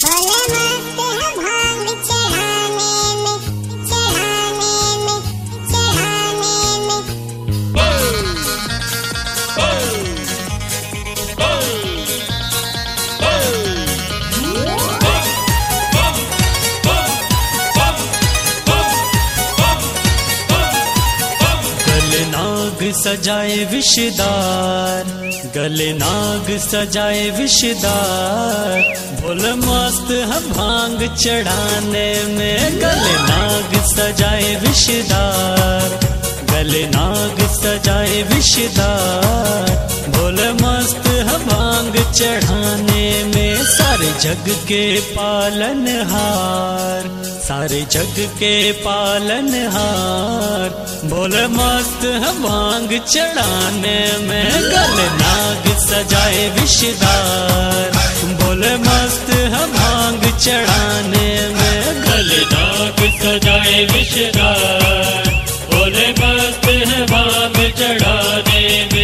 सजाए विषदार, गले नाग सजाए विषदार, भोल मस्त है भांग चढ़ाने में। गले नाग सजाए विषदार, गले नाग सजाए विषदार, भोल मस्त है भांग चढ़ाने में। सारे जग के पालनहार, सारे जग के पालनहार, भोले मस्त है भांग चढ़ाने में। गले नाग सजाए विषदार, भोले मस्त है भांग चढ़ाने में। गले नाग सजाए विषदार, भोले मस्त है भांग चढ़ाने में।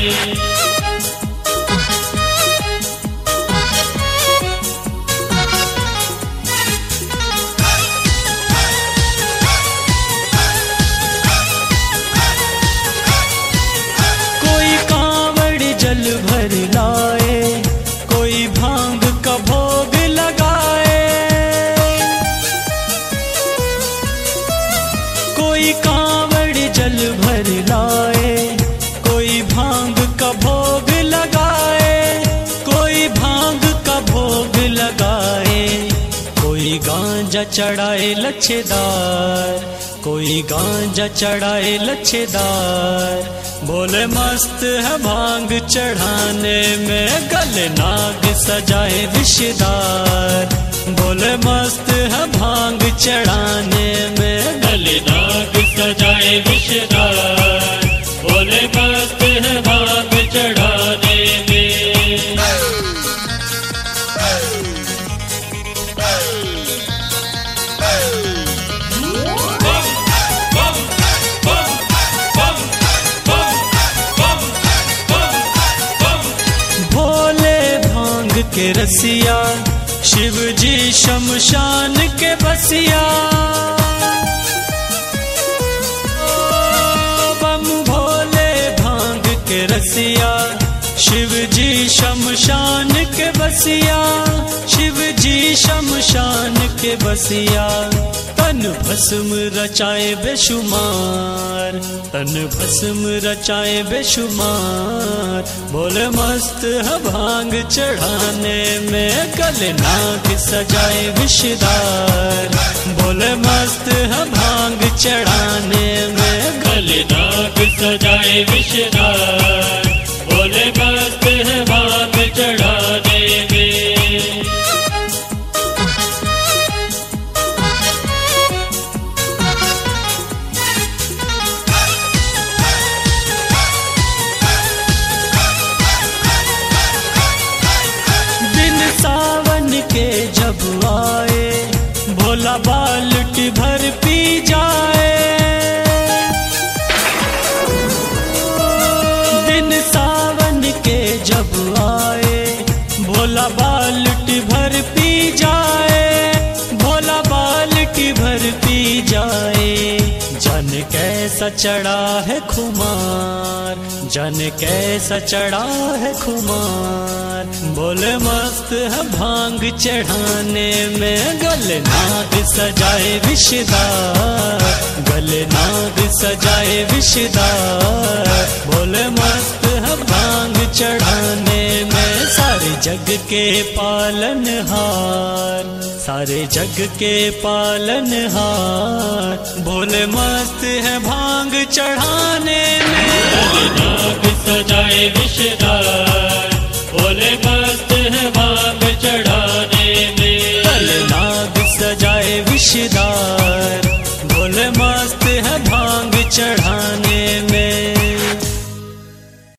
जल भर लाए, कोई भांग का भोग लगाए, कोई कांवड़ जल भर लाए, कोई भांग का भोग लगाए, कोई भांग का भोग लगाए, कोई गांजा चढ़ाए लच्छेदार, कोई गांजा चढ़ाए लच्छेदार, भोले मस्त है भांग चढ़ाने में। गले नाग सजाए विषदार, भोले मस्त है भांग चढ़ाने में। गले नाग सजाए विषदार, भोले मस्त है भांग चढ़ाने में। के रसिया, शिव जी शमशान के बसिया, बम भोले भांग के रसिया, शिव जी शमशान के बसिया, शिव जी शमशान के बसिया। तन भस्म रचाए बेशुमार, तन भस्म रचाए बेशुमार, भोले मस्त है भांग चढ़ाने में। गले नाग सजाए विषदार, भोले मस्त है भांग चढ़ाने में। गले नाग सजाए विषदार, भोले मस्त है भांग चढ़ाने में। सावन के जब आए, भोला बाल्टी भर पी जाए, दिन सावन के जब आए, भोला बाल्टी भर पी जाए, भोला बाल्टी भर पी जाए। जन कैसा चढ़ा है खुमार, जन कैसा चढ़ा है खुमार, भोले मस्त है भांग चढ़ाने में। गले नाग सजाए विषदार, गले नाग सजाए विषदार, भोले मस्त है भांग चढ़ाने में। सारे जग के पालनहार, सारे जग के पालनहार, भोले मस्त है भांग चढ़ाने में। गले नाग सजाए विषदार,